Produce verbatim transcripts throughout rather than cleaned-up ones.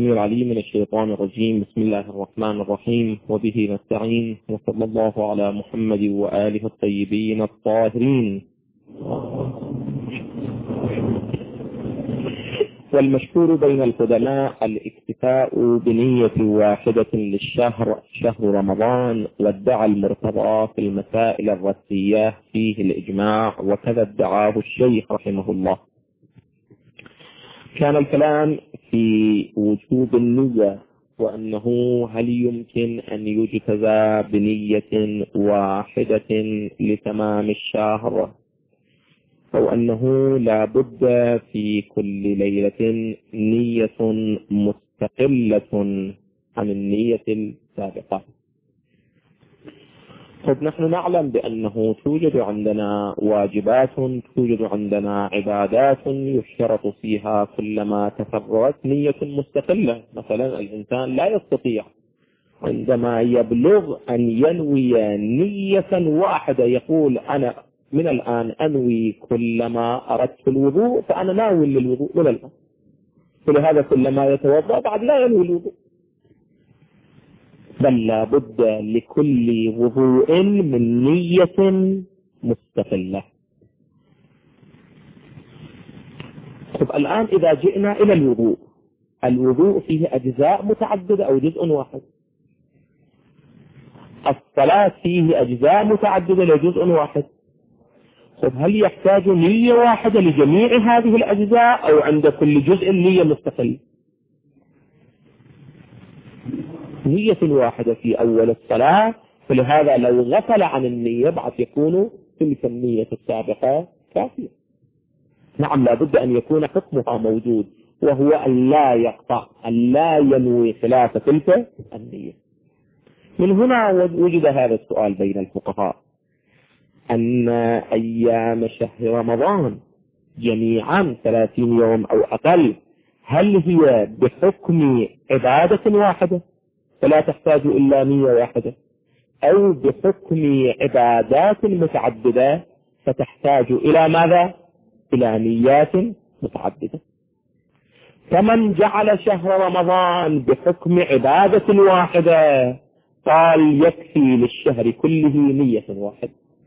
السميع العليم من الشيطان الرجيم. بسم الله الرحمن الرحيم، وبه نستعين، وصلى الله على محمد وآله الطيبين الطاهرين. والمشهور بين القدماء الاكتفاء بنية واحدة للشهر شهر رمضان، وادعى المرتضى في المسائل الرسية فيه الإجماع، وكذا ادعاه الشيخ رحمه الله. كان الكلام في وجوب النية، وأنه هل يمكن أن يجتزى بنية واحدة لتمام الشهر، أو أنه لا بد في كل ليلة نية مستقلة عن النية السابقة. طب نحن نعلم بأنه توجد عندنا واجبات، توجد عندنا عبادات يشترط فيها كلما تفرغت نية مستقلة. مثلا الإنسان لا يستطيع عندما يبلغ أن ينوي نية واحدة، يقول أنا من الآن أنوي كلما أردت الوضوء فأنا ناوي للوضوء من الآن، ولهذا كلما يتوضأ بعد لا ينوي الوضوء، بل لا بد لكل وضوء من نية مستقلة. طب الآن إذا جئنا إلى الوضوء، الوضوء فيه أجزاء متعددة أو جزء واحد؟ الصلاة فيه أجزاء متعددة لجزء واحد. طب هل يحتاج نية واحدة لجميع هذه الأجزاء، أو عند كل جزء نية مستقلة؟ نية واحدة في أول الصلاة، فلهذا لو غفل عن النية بعد يكون تلك النية السابقة كافية. نعم، لا بد أن يكون حكمها موجود، وهو أن لا يقطع، أن لا ينوي خلاف تلك النية. من هنا وجد هذا السؤال بين الفقهاء، أن أيام شهر رمضان جميعا ثلاثين يوم أو أقل، هل هي بحكم عبادة واحدة فلا تحتاج إلا نية واحدة، أو بحكم عبادات متعددة فتحتاج إلى ماذا؟ إلى نيات متعددة. فمن جعل شهر رمضان بحكم عبادة واحدة قال يكفي للشهر كله نية واحدة،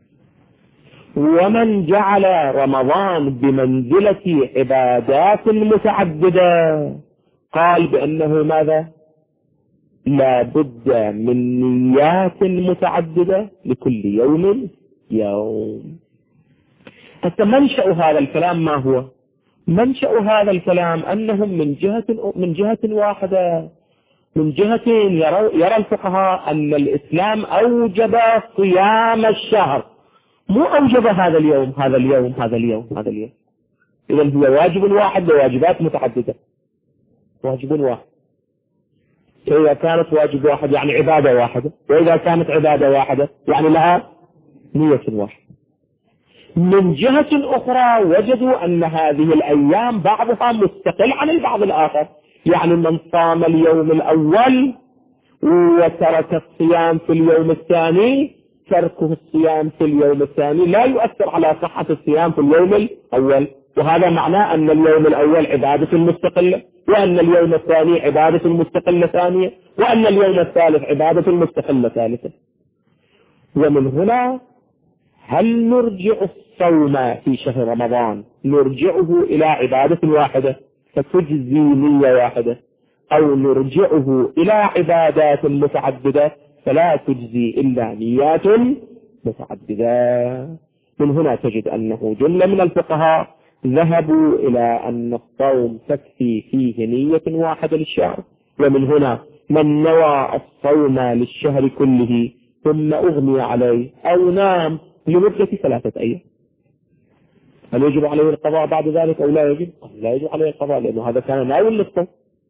ومن جعل رمضان بمنزلة عبادات متعددة قال بأنه ماذا؟ لا بد من نيات متعددة لكل يوم يوم. حتى منشأ هذا الكلام ما هو؟ منشأ هذا الكلام أنهم من جهة من جهة واحدة، من جهة يرى, يرى الفقهاء أن الإسلام أوجب صيام الشهر، مو أوجب هذا اليوم هذا اليوم هذا اليوم هذا اليوم. إذن هو واجب واحد وواجبات متعددة. واجب واحد، إذا كانت واجب واحد يعني عبادة واحدة، وإذا كانت عبادة واحدة يعني لها نية واحدة. من جهة أخرى وجدوا أن هذه الأيام بعضها مستقل عن البعض الآخر، يعني من صام اليوم الأول وترك الصيام في اليوم الثاني، تركه الصيام في اليوم الثاني لا يؤثر على صحة الصيام في اليوم الأول، وهذا معناه أن اليوم الأول عبادة مستقلة، وأن اليوم الثاني عبادة مستقلة ثانية، وأن اليوم الثالث عبادة مستقلة ثالثة. ومن هنا هل نرجع الصوم في شهر رمضان نرجعه إلى عبادة واحدة فتجزي نية واحدة، أو نرجعه إلى عبادات متعددة فلا تجزي إلا نيات متعددة؟ من هنا تجد أنه جل من الفقهاء ذهبوا إلى أن الصوم تكفي فيه نية واحدة للشهر، ومن هنا من نوى الصوم للشهر كله ثم أغمي عليه أو نام لمدة ثلاثة أيام، هل يجب عليه القضاء بعد ذلك أو لا يجب؟ لا يجب عليه القضاء، لأنه هذا كان ناوي للصوم،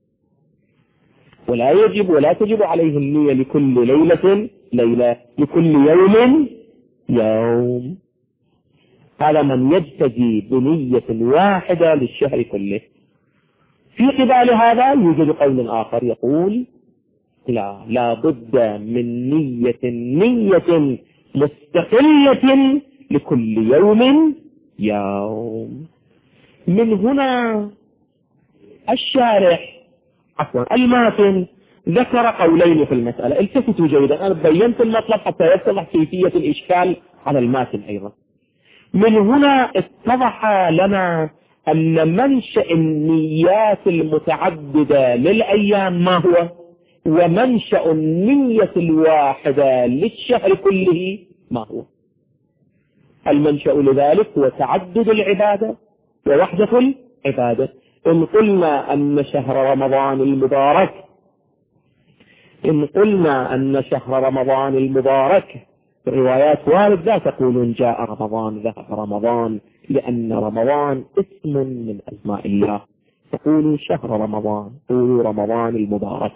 ولا يجب ولا تجب عليه النية لكل ليلة ليلة، لكل يوم يوم. هذا من يجتزي بنية واحدة للشهر كله. في قبال هذا يوجد قول آخر يقول لا لا بد من نية نية مستقلة لكل يوم يوم. من هنا الشارح عفوا الماتن ذكر قولين في المسألة. التفتوا جيدا، أنا بينت المطلب حتى يتضح كيفية الإشكال على الماتن أيضا. من هنا اتضح لنا أن منشأ النيات المتعددة للأيام ما هو، ومنشأ النية الواحدة للشهر كله ما هو. المنشأ لذلك هو تعدد العبادة ووحدة العبادة. إن قلنا أن شهر رمضان المبارك إن قلنا أن شهر رمضان المبارك في الروايات وارد لا تقولون جاء رمضان ذهب رمضان، لأن رمضان اسم من أسماء الله، تقولوا شهر رمضان، قولوا رمضان المبارك.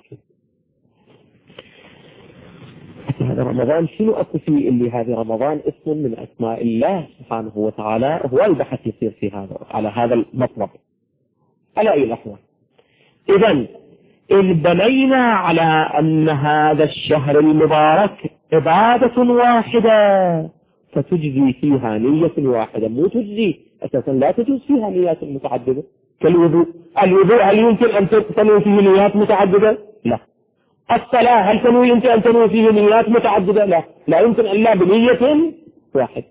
هذا رمضان شنو أكو فيه اللي هذا رمضان اسم من أسماء الله سبحانه وتعالى؟ هو البحث يصير في هذا على هذا المطلب على أي الأحوال. إذن إن بنينا على أن هذا الشهر المبارك عبادة واحدة فتجزي فيها نية واحدة، مو تجزي أساسا، لا تجوز فيها نيات متعددة كالوضوء. الوضوء هل يمكن أن تنوي فيه نيات متعددة؟ لا. الصلاة هل تنوي يمكن أن تنوي فيه نيات متعددة؟ لا، لا يمكن إلا بنية واحدة.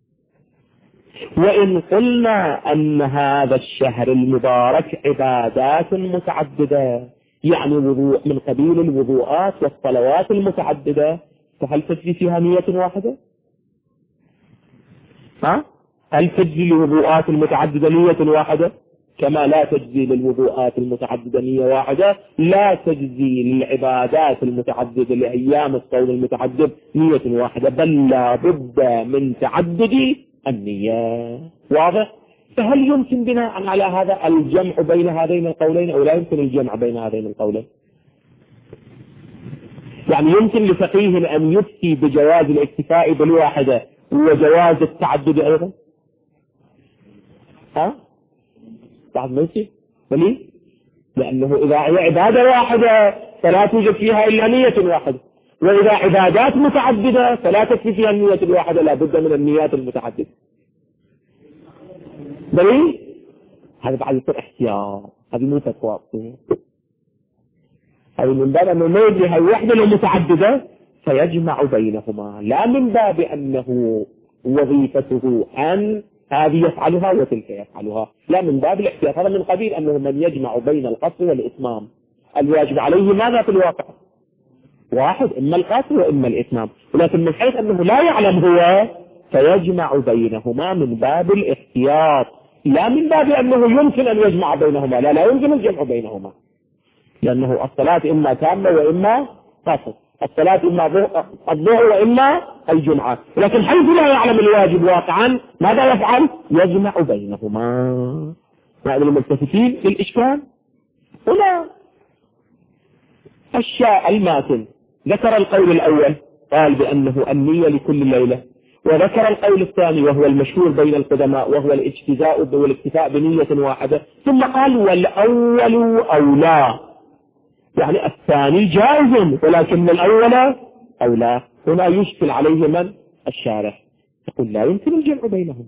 وإن قلنا أن هذا الشهر المبارك عبادات متعددة، يعني وضوء من قبيل الوضوءات والصلوات المتعددة، فهل تجري فيها نية واحدة؟ ها؟ هل تجري للوضوءات المتعددة نية واحدة؟ كما لا تجزي للوضوءات المتعددة نية واحدة، لا تجزي للعبادات المتعددة لأيام الصوم المتعدد نية واحدة، بل لا بد من تعدد النية. واضح؟ فهل يمكن بناء على هذا الجمع بين هذين القولين أو لا يمكن الجمع بين هذين القولين؟ يعني يمكن لفقيه أن يفتي بجواز الاكتفاء بالواحدة وجواز التعدد أيضا؟ ها؟ بعد ما يصير بلي؟ لأنه إذا هي عبادة واحدة فلا توجد فيها إلا نية واحدة، وإذا عبادات متعددة فلا تكفي فيها النية الواحدة، لا بد من النيات المتعددة. بلي؟ هذا بعد يصير احتياط، هذه مو فتوى، هذه من باب أنه ما يدري هاي وحدة لو متعددة فيجمع بينهما، لا من باب أنه وظيفته أن هذه يفعلها وتلك يفعلها، لا من باب الاحتياط. هذا من قبيل أنه من يجمع بين القصر والإتمام، الواجب عليه ماذا في الواقع؟ واحد، إما القصر وإما الإتمام، ولكن من حيث أنه لا يعلم هو فيجمع بينهما من باب الاحتياط، لا من باب أنه يمكن أن يجمع بينهما، لا لا يمكن الجمع بينهما، لأنه الصلاة إما تامة وإما قصر، الصلاة إما الظهر وإما الجمعة، لكن حيث لا يعلم الواجب واقعا ماذا يفعل؟ يجمع بينهما. مع الملتفتين للإشكال هنا الشاء الماتن ذكر القول الأول قال بأنه النية لكل ليلة، وذكر القول الثاني وهو المشهور بين القدماء وهو الاجتزاء والاكتفاء بنية واحدة، ثم قال والأول أولى، يعني الثاني جائز ولكن الأول أولى. هنا يشكل عليه من؟ الشارح، يقول لا يمكن الجمع بينهما.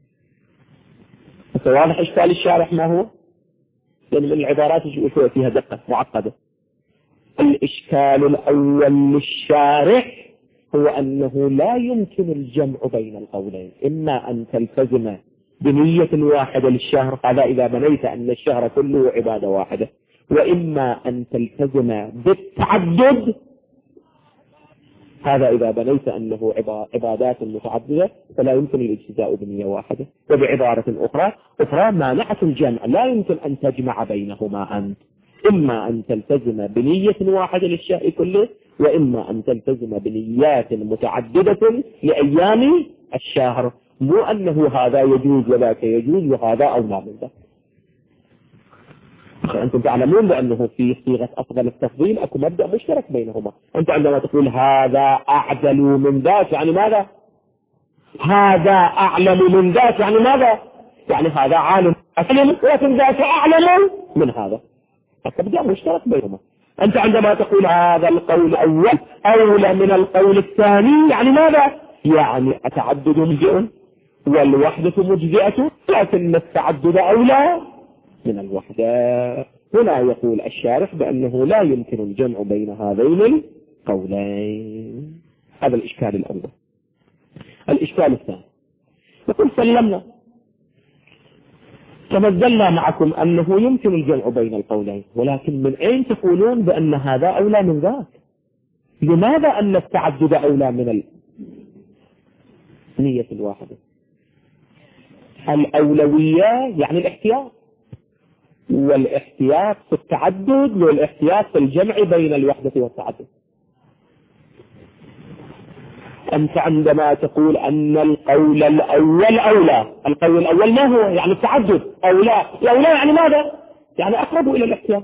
واضح إشكال الشارح ما هو؟ لأن من العبارات يقول فيها دقة معقدة. الإشكال الأول للشارح هو أنه لا يمكن الجمع بين القولين، إما أن تلتزم بنية واحدة للشهر، هذا إذا بنيت أن الشهر كله عبادة واحدة، وإما أن تلتزم بالتعدد، هذا إذا بنيت أنه عبادات متعددة فلا يمكن الاجتزاء بنية واحدة. وبعبارة أخرى أخرى مانعة الجمع، لا يمكن أن تجمع بينهما أنت، إما أن تلتزم بنية واحدة للشهر كله، وإما أن تلتزم بنيات متعددة لأيام الشهر، مو أنه هذا يجوز وذاك يجوز وهذا أولى من ذاك. أنتم تعلمون بأنه في صيغة أفضل التفضيل أكو مبدأ مشترك بينهما. أنت عندما تقول هذا أعدل من ذاك يعني ماذا؟ هذا أعلم من ذاك يعني ماذا؟ يعني هذا عالم أسلم ولكن ذاك أعلم من هذا، مبدأ مشترك بينهما. أنت عندما تقول هذا القول الأول أولى من القول الثاني يعني ماذا؟ يعني التعدد مجزئ والوحدة مجزئة، لكن التعدد أولى من الوحدة. هنا يقول الشارح بأنه لا يمكن الجمع بين هذين القولين. هذا الإشكال الأول. الإشكال الثاني يقول سلمنا تمثلنا معكم أنه يمكن الجمع بين القولين، ولكن من أين تقولون بأن هذا أولى من ذاك؟ لماذا أن التعدد أولى من النية الواحدة؟ الأولوية يعني الاحتياط، والاحتياط في التعدد والاحتياط في الجمع بين الوحدة والتعدد. أنت عندما تقول أن القول الأول أولى، القول الأول ما هو؟ يعني التعدد. أولى، الأولى يعني ماذا؟ يعني أقرب إلى الاحتياط.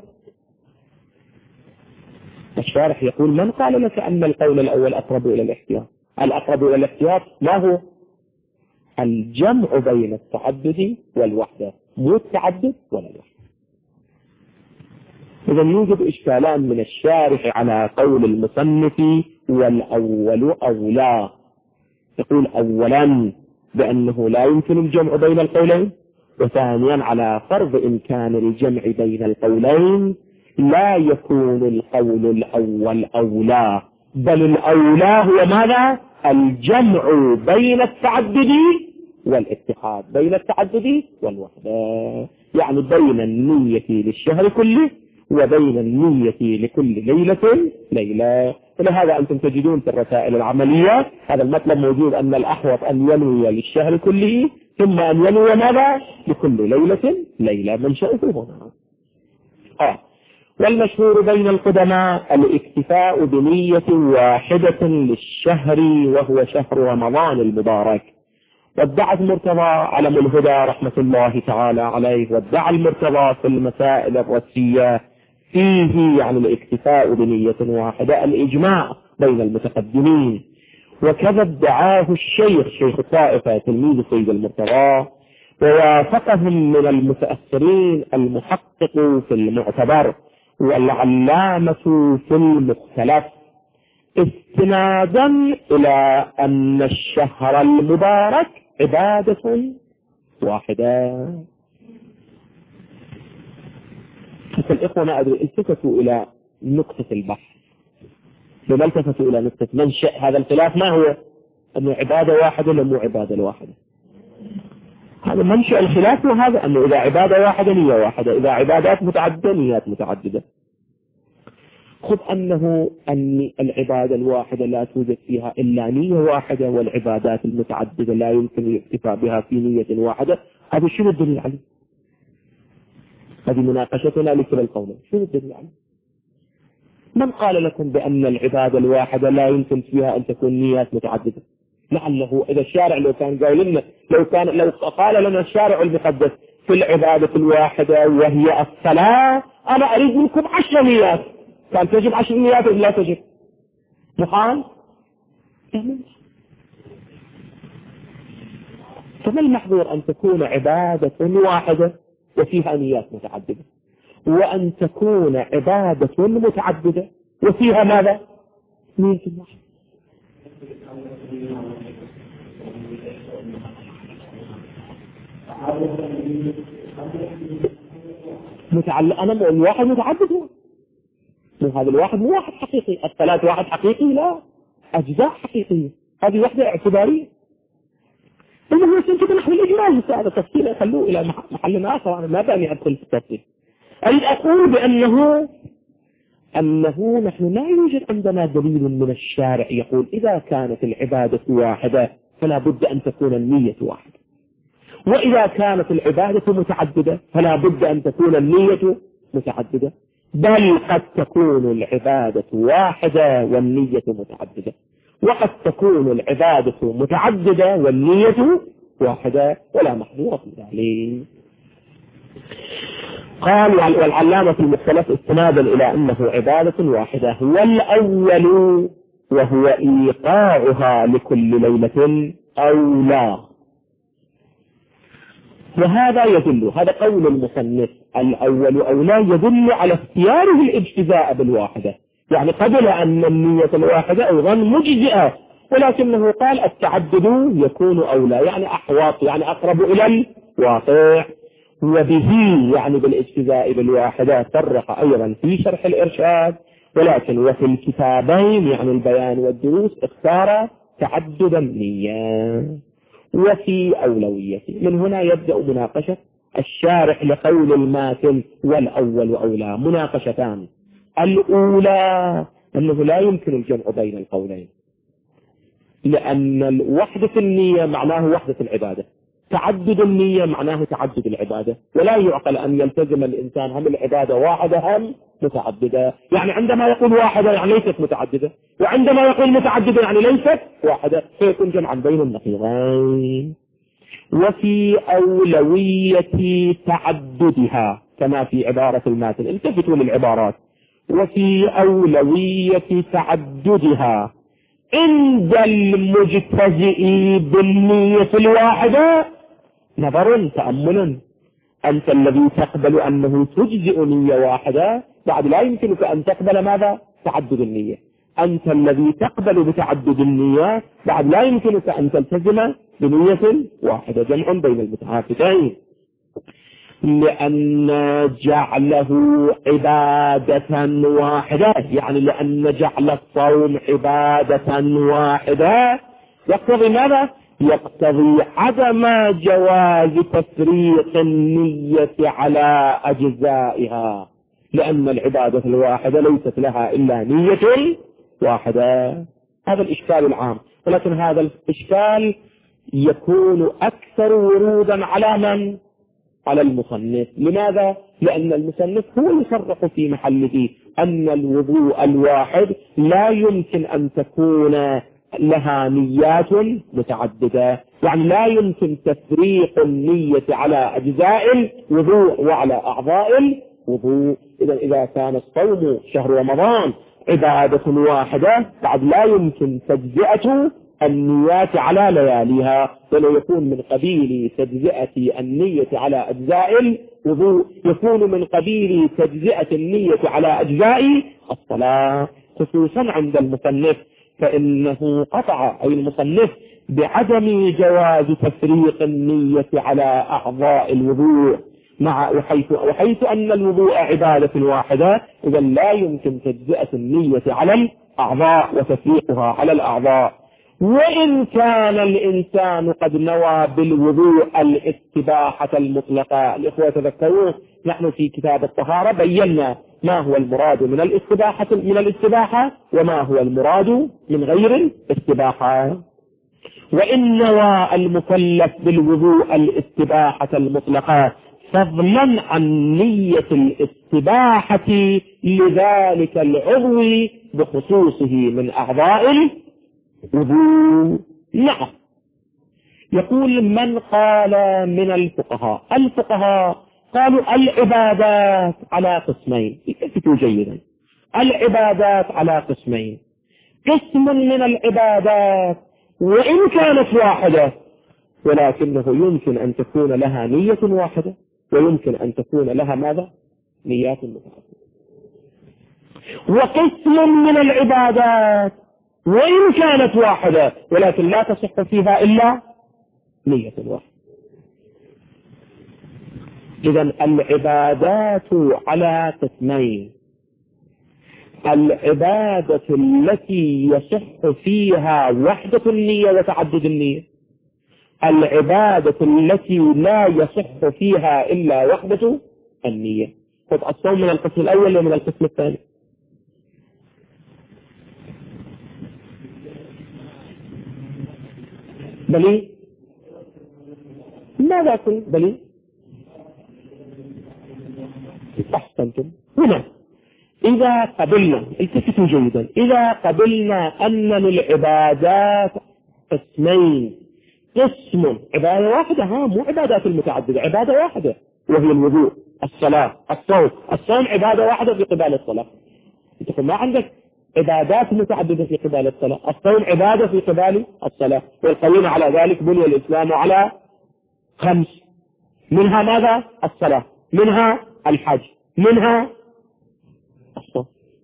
الشارح يقول من قال لك أن القول الأول أقرب إلى الاحتياط؟ الأقرب إلى الاحتياط ما هو؟ الجمع بين التعدد والوحدة، مو التعدد ولا الوحدة. إذا يوجد إشكالان من الشارح على قول المصنف والأول أولى. يقول أولا بأنه لا يمكن الجمع بين القولين، وثانيا على فرض إمكان الجمع بين القولين لا يكون القول الأول أولى، بل الأولى هو ماذا؟ الجمع بين التعدد والاتحاد، بين التعدد والوحدة، يعني بين النية للشهر كله وبين النية لكل ليلة ليلة. ولهذا أنتم تجدون في الرسائل العملية هذا المطلب موجود، أن الأحوط أن ينوي للشهر كله ثم أن ينوي ماذا؟ لكل ليلة ليلة، منشأه هنا. آه. والمشهور بين القدماء الاكتفاء بنية واحدة للشهر وهو شهر رمضان المبارك. وادعى المرتضى علم الهدى رحمة الله تعالى عليه، وادعى المرتضى في المسائل الرسية فيه يعني الاكتفاء بنية واحدة الإجماع بين المتقدمين، وكذا ادعاه الشيخ شيخ الطائفة تلميذ سيد المرتضى، ووافقهم من المتأثرين المحقق في المعتبر والعلامة في المختلف، استنادا إلى أن الشهر المبارك عبادة واحدة. فالإخوة ما أدري التفتوا إلى نقطة البحث، لما التفتوا إلى نقطة منشأ هذا الخلاف ما هو؟ أنه عبادة واحدة ولا مو عبادة واحدة؟ هذا منشأ الخلاف، وهذا أنه إذا عبادة واحدة نية واحدة، إذا عبادات متعددة نيات متعددة. خذ أنه أن العبادة الواحدة لا توجد فيها إلا نية واحدة، والعبادات المتعددة لا يمكن الاكتفاء بها في نية واحدة. هذا شنو الدليل عليه؟ هذه مناقشتنا لكل القولين، شنو الدليل عليه؟ من قال لكم بأن العبادة الواحدة لا يمكن فيها أن تكون نيات متعددة؟ لعله إذا الشارع لو كان قال لنا، لو كان لو قال لنا الشارع المقدس في العبادة الواحدة وهي الصلاة أنا أريد منكم عشر نيات، كان تجب عشر نيات ولا لا تجب؟ محال؟ فما المحظور أن تكون عبادة واحدة وفيها نيات متعددة، وأن تكون عبادة متعددة وفيها ماذا؟ نية واحدة. متعلق أنا الواحد متعدد، هو مو هذا الواحد مو واحد حقيقي، الثلاث واحد حقيقي لا، أجزاء حقيقية، هذه وحدة اعتبارية. المهم سنتك نحن الإجمال هذا تفصيل خلوه إلى محل آخر، أنا ما بأني أدخل في التفصيل. أريد أقول بأنه أنه نحن لا يوجد عندنا دليل من الشارع يقول إذا كانت العبادة واحدة فلا بد أن تكون النية واحدة، وإذا كانت العبادة متعددة فلا بد أن تكون النية متعددة، بل قد تكون العبادة واحدة والنية متعددة، وقد تكون العبادة متعددة والنية واحدة، ولا محظور في ذلك. قال والعلامة في المختلف استنادا إلى أنه عبادة واحدة والأول وهو إيقاعها لكل ليلة أو لا. وهذا يدل، هذا قول المصنف الأول أو لا يدل على اختياره الاجتزاء بالواحدة، يعني قبل أن النية الواحدة أيضا مجزئة، ولكنه قال التعدد يكون أولى، يعني أحواط، يعني أقرب إلى الواقع. وبه يعني بالاجتزاء بالواحدة فرق أيضا في شرح الإرشاد، ولكن وفي الكتابين يعني البيان والدروس اختار تعدد النية وفي أولويته. من هنا يبدأ مناقشة الشارح لقول الماتن والأول وأولى. مناقشتان: الأولى أنه لا يمكن الجمع بين القولين، لأن وحدة النية معناه وحدة العبادة، تعدد النية معناه تعدد العبادة، ولا يعقل أن يلتزم الإنسان هم العبادة واحدة هم متعددة. يعني عندما يقول واحدة يعني ليست متعددة، وعندما يقول متعددة يعني ليست واحدة، فيكون جمعا بين النقيضين. وفي أولوية تعددها كما في عبارة الماتن، التفتوا للعبارات. وفي أولوية تعددها عند المجتزئ بالنية الواحدة نظر تأمل. أنت الذي تقبل أنه تجزئ نية واحدة، بعد لا يمكنك أن تقبل ماذا؟ تعدد النية. أنت الذي تقبل بتعدد النية، بعد لا يمكنك أن تلتزم بنية واحدة، جمع بين المتعاقدين. لأن جعله عبادة واحدة، يعني لأن جعل الصوم عبادة واحدة يقتضي ماذا؟ يقتضي عدم جواز تفريق النية على أجزائها، لأن العبادة الواحدة ليست لها إلا نية واحدة. هذا الإشكال العام، ولكن هذا الإشكال يكون أكثر ورودا على من؟ على المصنف. لماذا؟ لأن المصنف هو يصرح في محله أن الوضوء الواحد لا يمكن أن تكون لها نيات متعددة، يعني لا يمكن تفريق النية على أجزاء الوضوء وعلى أعضاء الوضوء. إذا إذا كان الصوم شهر رمضان عبادة واحدة، بعد لا يمكن تجزئة النيات على لياليها، ولو يكون من قبيل تجزئة النية على أجزاء الوضوء يكون من قبيل تجزئة النية على أجزاء الصلاة، خصوصا عند المصنف، فإنه قطع أي المصنف بعدم جواز تفريق النية على أعضاء الوضوء، مع وحيث, وحيث أن الوضوء عبادة واحدة، إذا لا يمكن تجزئة النية على الأعضاء وتفريقها على الأعضاء. وإن كان الإنسان قد نوى بالوضوء الاستباحة المطلقة. الإخوة تذكروا نحن في كتاب الطهارة بينا ما هو المراد من الاستباحة من الاستباحة وما هو المراد من غير الاستباحة. وإن نوى المكلف بالوضوء الاستباحة المطلقة فضلا عن نية الاستباحة لذلك العضو بخصوصه من أعضاء الوضوء. نعم. يقول من قال من الفقهاء، الفقهاء قالوا العبادات على قسمين، التفتوا جيدا، العبادات على قسمين: قسم من العبادات وإن كانت واحدة ولكنه يمكن أن تكون لها نية واحدة، ويمكن أن تكون لها ماذا؟ نيات متعددة. وقسم من العبادات وإن كانت واحدة ولكن لا تصح فيها إلا نية واحدة. إذن العبادات على قسمين: العبادة التي يصح فيها وحدة النية وتعدد النية، العبادة التي لا يصح فيها إلا وحدة النية. خذ الصوم من القسم الأول ومن القسم الثاني. بلي ماذا كن بلي أحسنتم. هنا إذا قبلنا، التفتوا جيدا، إذا قبلنا أن للعبادات قسمين: قسم عبادة واحدة، ها مو عبادات المتعددة، عبادة واحدة وهي الوضوء، الصلاة، الصوم. الصوم عبادة واحدة في قبال الصلاة، انت ما عندك عبادات متعددة في قبال الصلاة. الصوم عبادة في قبال الصلاة، والقولون على ذلك بني الإسلام على خمس، منها ماذا؟ الصلاة، منها الحج، منها الصوم.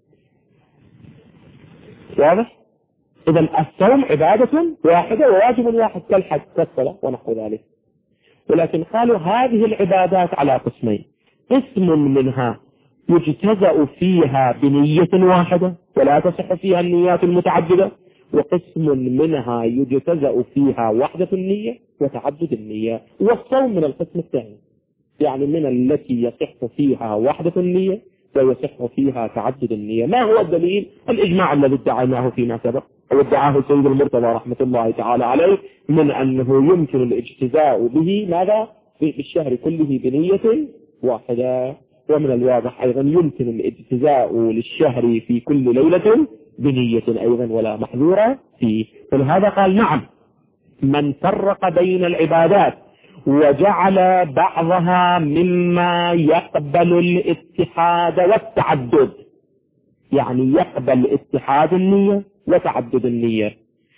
واضح؟ إذا الصوم عبادة واحدة وواجب واحد كالحج كالصلاة ونحو ذلك. ولكن قالوا هذه العبادات على قسمين، قسم منها يجتزأ فيها بنية واحدة ولا تصح فيها النيات المتعددة، وقسم منها يجتزأ فيها وحدة النية وتعدد النية. والصوم من القسم الثاني، يعني من التي يصح فيها وحدة النية ويصح فيها تعدد النية. ما هو الدليل؟ الإجماع الذي ادعيناه فيما سبق أو ادعاه السيد المرتضى رحمة الله تعالى عليه من أنه يمكن الاجتزاء به ماذا؟ في الشهر كله بنية واحدة. ومن الواضح أيضا يمكن الاجتزاء للشهر في كل ليلة بنية أيضا ولا محذورة فيه. فلهذا قال نعم، من فرق بين العبادات وجعل بعضها مما يقبل الاتحاد والتعدد، يعني يقبل اتحاد النية وتعدد النية،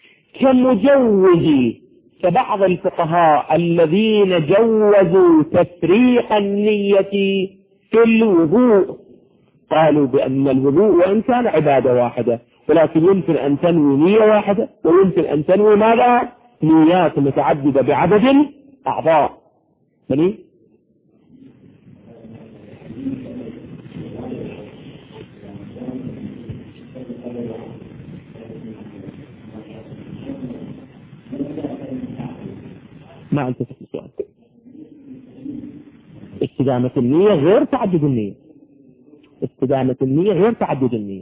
كمجوز كبعض الفقهاء الذين جوزوا تفريق النية في الوضوء، قالوا بأن الوضوء وإن كان عبادة واحدة ولكن يمكن أن تنوي نية واحدة ويمكن أن تنوي ماذا؟ نيات متعددة بعدد أعضاء. يعني ما أنت تفهم السؤال. استدامة النية غير تعدد النية، استدامة النية غير تعدد النية.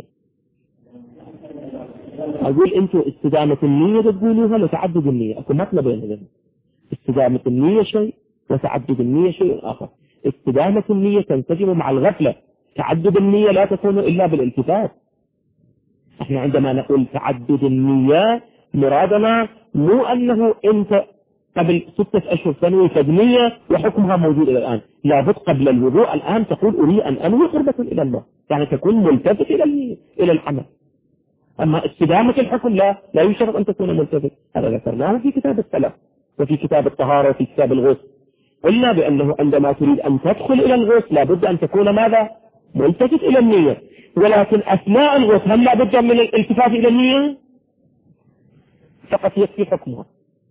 أقول أنتوا استدامة النية تقولوها لتعدد النية، أكو مطلب بين استدامة النية شيء وتعدد النية شيء آخر. استدامة النية تنسجم مع الغفلة، تعدد النية لا تكون إلا بالالتفات. احنا عندما نقول تعدد النية مرادنا مو أنه أنت قبل ستة أشهر تنوي فدنية وحكمها موجود إلى الآن، لابد قبل الوضوء الآن تقول أريد أن أنوي قربة إلى الله، يعني تكون ملتفت إلى النية إلى العمل. أما استدامة الحكم لا لا يشترط أن تكون ملتفت. هذا ذكرناه في كتاب السلف وفي كتاب الطهارة وفي كتاب الغسل. قلنا بأنه عندما تريد أن تدخل إلى الغسل لابد أن تكون ماذا؟ ملتفت إلى النية، ولكن أثناء الغسل هل لابد من الالتفات إلى النية؟ فقط يكفي حكمها.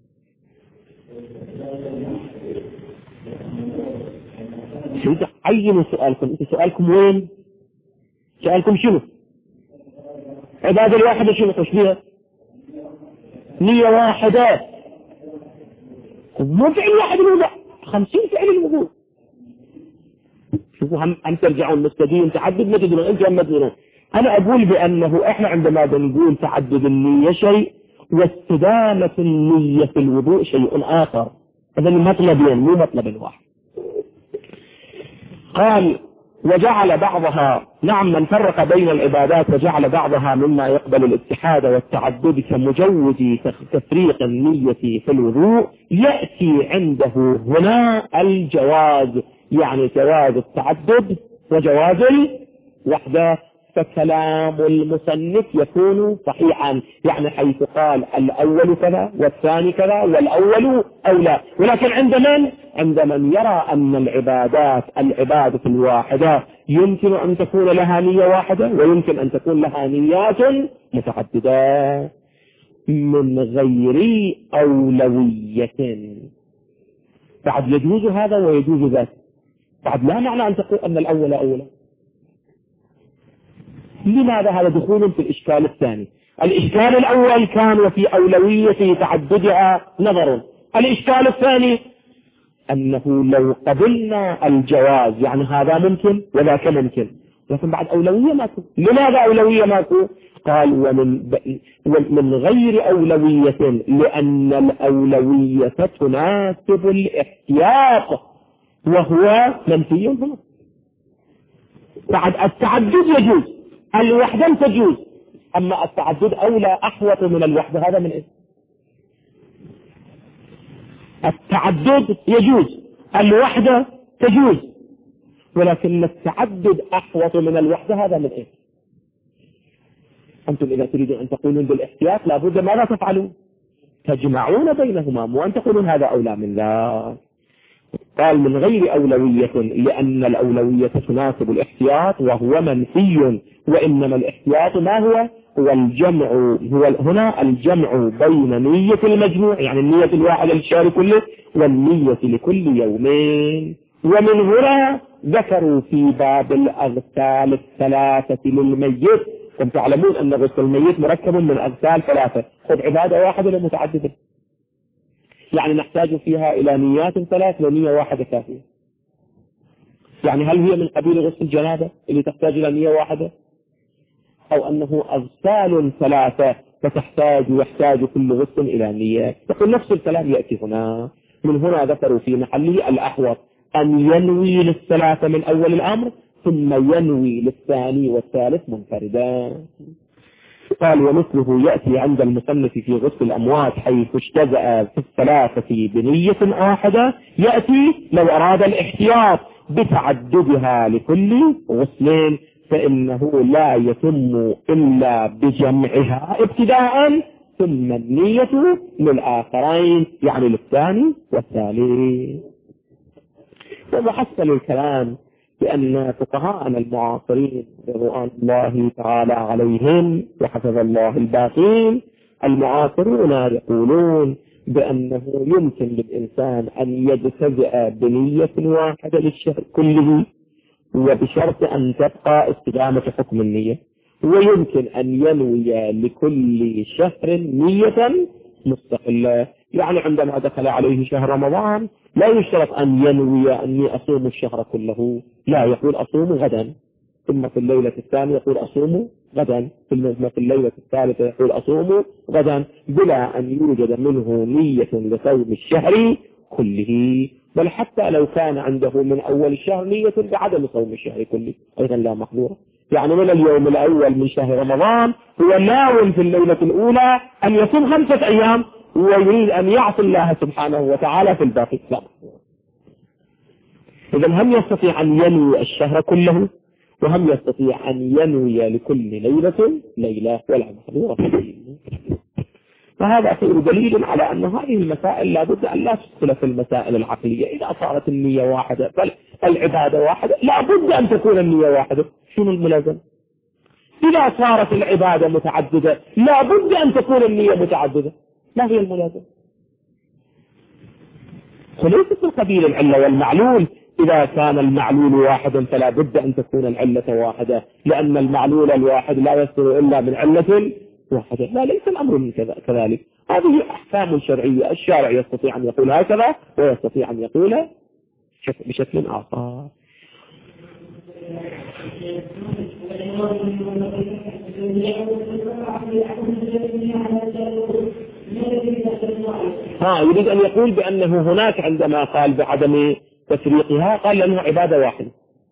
شو عينوا سؤالكم؟ انت سؤالكم وين؟ سؤالكم شنو؟ عبادة الواحدة شنو تشبيها؟ نية واحدة، مو فعل واحد الوضوء، خمسين فعل الوضوء. شوفوا هم هم ترجعون مستدين تعدد ما تدرون انتم هم ما تدرون. انا اقول بانه احنا عندما بنقول تعدد النية شيء واستدامة النية في الوضوء شيء اخر، هذا المطلبين مو مطلب واحد. قال وجعل بعضها، نعم من فرق بين العبادات وجعل بعضها مما يقبل الاتحاد والتعدد كمجوز تفريق النية في الوضوء، يأتي عنده هنا الجواز، يعني جواز التعدد وجواز الوحدة. فكلام المصنف يكون صحيحا، يعني حيث قال الأول كذا والثاني كذا والأول أولى. ولكن عند من؟ عند من يرى أن العبادات العبادة الواحدة يمكن أن تكون لها نية واحدة ويمكن أن تكون لها نيات متعددة من غير أولوية. بعد يجوز هذا ويجوز ذاك، بعد لا معنى أن تقول أن الأول أولى. لماذا هذا دخول في الإشكال الثاني؟ الإشكال الأول كان وفي أولوية تعددها نظر، الإشكال الثاني أنه لو قبلنا الجواز يعني هذا ممكن وذاك ممكن، لكن بعد أولوية ماكو. لماذا أولوية ماكو؟ قال ومن, ومن غير أولوية لأن الأولوية تناسب الاحتياط وهو منفي هنا. بعد التعدد يجوز، الوحدة تجوز، أما التعدد أولى أحوط من الوحدة، هذا من إيه؟ التعدد يجوز، الوحدة تجوز، ولكن التعدد أحوط من الوحدة، هذا من إيه؟ أنتم إذا تريدون أن تقولون بالاحتياط لابد ماذا تفعلون؟ تجمعون بينهما، مو أن تقولون هذا أولى من ذا. قال من غير أولوية لأن الأولوية تناسب الاحتياط وهو منفي، وإنما الاحتياط ما هو؟ هو الجمع، هو هنا الجمع بين نية المجموع يعني النية الواحدة للشهر كله والنية لكل يومين. ومن هنا ذكروا في باب الأغسال الثلاثة للميت. كم تعلمون أن غسل الميت مركب من أغسال ثلاثة، خذ عبادة واحدة لمتعددة، يعني نحتاج فيها إلى نيات ثلاث ونية واحدة كافية. يعني هل هي من قبيل غسل الجنابة اللي تحتاج إلى نية واحدة، أو أنه أغسال ثلاثة فتحتاج ويحتاج كل غسل إلى نية؟ يقول نفس الكلام يأتي هنا. من هنا ذكروا في محله الأحوط أن ينوي للثلاثة من أول الأمر ثم ينوي للثاني والثالث منفردا. قال ومثله يأتي عند المصنف في غسل الأموات حيث اجتزأ في الثلاثة بنية واحدة، يأتي لو أراد الاحتياط بتعددها لكل غسلين فإنه لا يتم إلا بجمعها ابتداء ثم النية للآخرين يعني للثاني والثالث. ومحصل الكلام بأن فقهاءنا المعاصرين رضوان الله تعالى عليهم وحفظ الله الباقين المعاصرون يقولون بأنه يمكن للإنسان أن يجتزئ بنية واحدة للشهر كله وبشرط أن تبقى استدامة حكم النية، ويمكن أن ينوي لكل شهر نية مستقلة. يعني عندما دخل عليه شهر رمضان لا يشترط أن ينوي أني أصوم الشهر كله، لا، يقول أصوم غدا، ثم في الليلة الثانية يقول أصوم غدا، ثم في الليلة الثالثة يقول أصوم غدا، بلا أن يوجد منه نية لصوم الشهر كله. بل حتى لو كان عنده من أول الشهر نية بعدم صوم الشهر كله أيضا لا محظورة. يعني من اليوم الأول من شهر رمضان هو ناوي في الليلة الأولى أن يصوم خمسة أيام ويريد أن يعصي الله سبحانه وتعالى في الباقي، لا. إذا هم يستطيع أن ينوي الشهر كله وهم يستطيع أن ينوي لكل ليلة ليلة ولا محظورة. فهذا خير دليل على أن هذه المسائل لا بد أن لا تدخل في المسائل العقلية. إذا صارت النية واحدة بل العبادة واحدة لا بد أن تكون النية واحدة، شنو الملازم؟ إذا صارت العبادة متعددة لا بد أن تكون النية متعددة، ما هي الملازم؟ وليست من قبيل العلة والمعلول. إذا كان المعلول واحدا فلا بد أن تكون العلة واحدة، لأن المعلول الواحد لا يصدر إلا من علة واحدة. لا، ليس الأمر من كذلك. هذه أحكام شرعية، الشارع يستطيع أن يقول هكذا ويستطيع أن يقول بشكل آخر. ها يريد أن يقول بأنه هناك عندما قال بعدم تفريقها قال لأنه عبادة واحدة،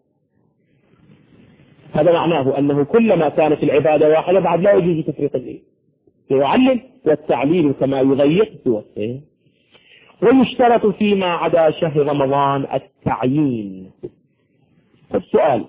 هذا معناه أنه كلما كانت العبادة واحدة بعد لا يجوز تفريق النية، يعلل والتعليل كما يضيق توسع. ويشترط فيما عدا شهر رمضان التعيين. السؤال